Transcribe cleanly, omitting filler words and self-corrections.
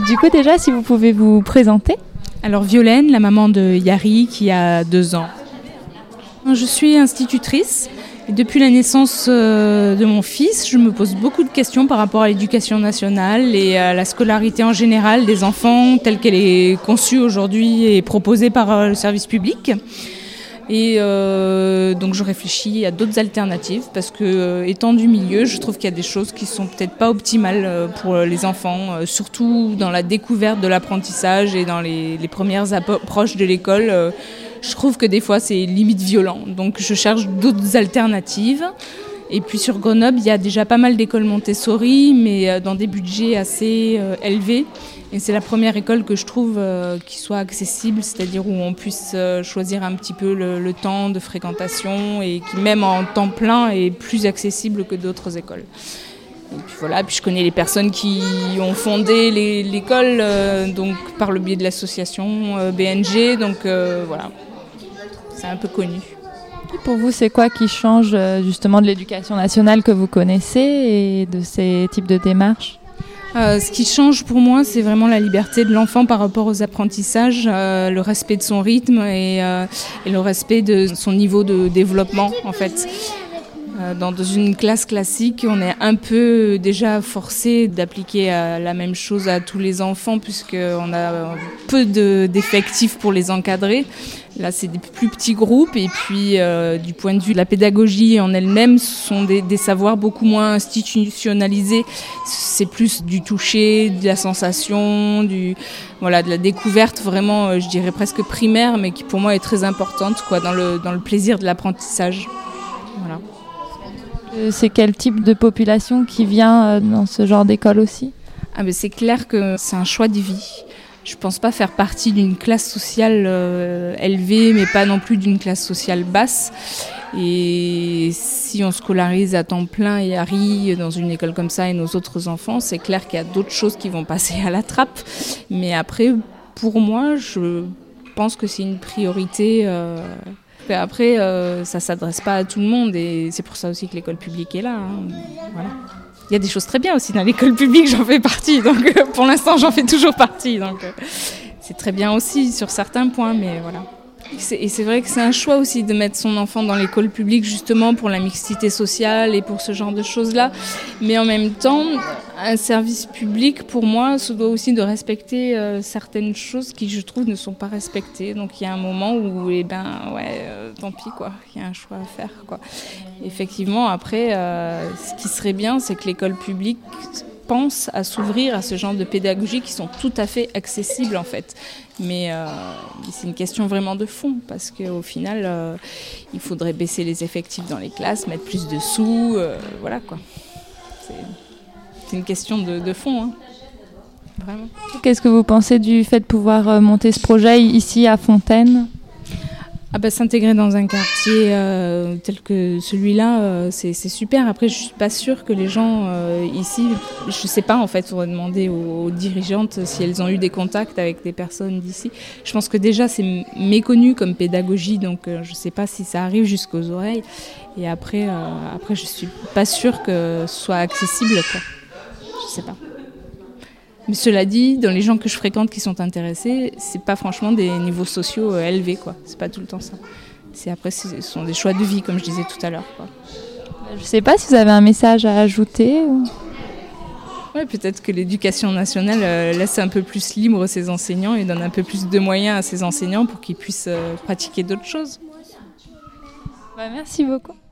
Du coup, déjà, si vous pouvez vous présenter. Alors Violaine, la maman de Yari qui a 2 ans. Je suis institutrice et depuis la naissance de mon fils, je me pose beaucoup de questions par rapport à l'éducation nationale et à la scolarité en général des enfants telle qu'elle est conçue aujourd'hui et proposée par le service public. Et donc je réfléchis à d'autres alternatives parce que étant du milieu, je trouve qu'il y a des choses qui sont peut-être pas optimales pour les enfants, surtout dans la découverte de l'apprentissage et dans les premières approches de l'école. Je trouve que des fois c'est limite violent, donc je cherche d'autres alternatives. Et puis sur Grenoble, il y a déjà pas mal d'écoles Montessori, mais dans des budgets assez élevés. Et c'est la première école que je trouve qui soit accessible, c'est-à-dire où on puisse choisir un petit peu le temps de fréquentation et qui, même en temps plein, est plus accessible que d'autres écoles. Et puis voilà, puis je connais les personnes qui ont fondé l'école donc par le biais de l'association BNG, donc voilà, c'est un peu connu. Et pour vous, c'est quoi qui change justement de l'éducation nationale que vous connaissez et de ces types de démarches ? Ce qui change pour moi, c'est vraiment la liberté de l'enfant par rapport aux apprentissages, le respect de son rythme et le respect de son niveau de développement en fait. Dans une classe classique, on est un peu déjà forcé d'appliquer la même chose à tous les enfants puisqu'on a peu d'effectifs pour les encadrer. Là, c'est des plus petits groupes et puis du point de vue de la pédagogie en elle-même, ce sont des savoirs beaucoup moins institutionnalisés. C'est plus du toucher, de la sensation, de la découverte vraiment, je dirais presque primaire, mais qui pour moi est très importante dans le plaisir de l'apprentissage. Voilà. C'est quel type de population qui vient dans ce genre d'école aussi ? Mais c'est clair que c'est un choix de vie. Je ne pense pas faire partie d'une classe sociale élevée, mais pas non plus d'une classe sociale basse. Et si on scolarise à temps plein Yari dans une école comme ça et nos autres enfants, c'est clair qu'il y a d'autres choses qui vont passer à la trappe. Mais après, pour moi, je pense que c'est une priorité. Après, ça ne s'adresse pas à tout le monde et c'est pour ça aussi que l'école publique est là. Voilà. Il y a des choses très bien aussi dans l'école publique, j'en fais partie. Donc pour l'instant, j'en fais toujours partie. Donc c'est très bien aussi sur certains points, mais voilà. Et c'est vrai que c'est un choix aussi de mettre son enfant dans l'école publique justement pour la mixité sociale et pour ce genre de choses-là. Mais en même temps, un service public, pour moi, se doit aussi de respecter certaines choses qui, je trouve, ne sont pas respectées. Donc il y a un moment où, tant pis, quoi. Il y a un choix à faire, quoi. Effectivement, après, ce qui serait bien, c'est que l'école publique pense à s'ouvrir à ce genre de pédagogie qui sont tout à fait accessibles en fait. Mais c'est une question vraiment de fond parce qu'au final, il faudrait baisser les effectifs dans les classes, mettre plus de sous, voilà quoi. C'est une question de fond, hein. Vraiment. Qu'est-ce que vous pensez du fait de pouvoir monter ce projet ici à Fontaine ? S'intégrer dans un quartier tel que celui-là, c'est super. Après, je suis pas sûre que les gens ici, je sais pas en fait, il faudrait demander aux dirigeantes si elles ont eu des contacts avec des personnes d'ici. Je pense que déjà c'est méconnu comme pédagogie, donc je sais pas si ça arrive jusqu'aux oreilles. Et après, je suis pas sûre que ce soit accessible, quoi. Je sais pas. Mais cela dit, dans les gens que je fréquente qui sont intéressés, c'est pas franchement des niveaux sociaux élevés, quoi. C'est pas tout le temps ça. Ce sont des choix de vie, comme je disais tout à l'heure, quoi. Je sais pas si vous avez un message à ajouter. Ouais, peut-être que l'éducation nationale laisse un peu plus libre ses enseignants et donne un peu plus de moyens à ses enseignants pour qu'ils puissent pratiquer d'autres choses. Merci beaucoup.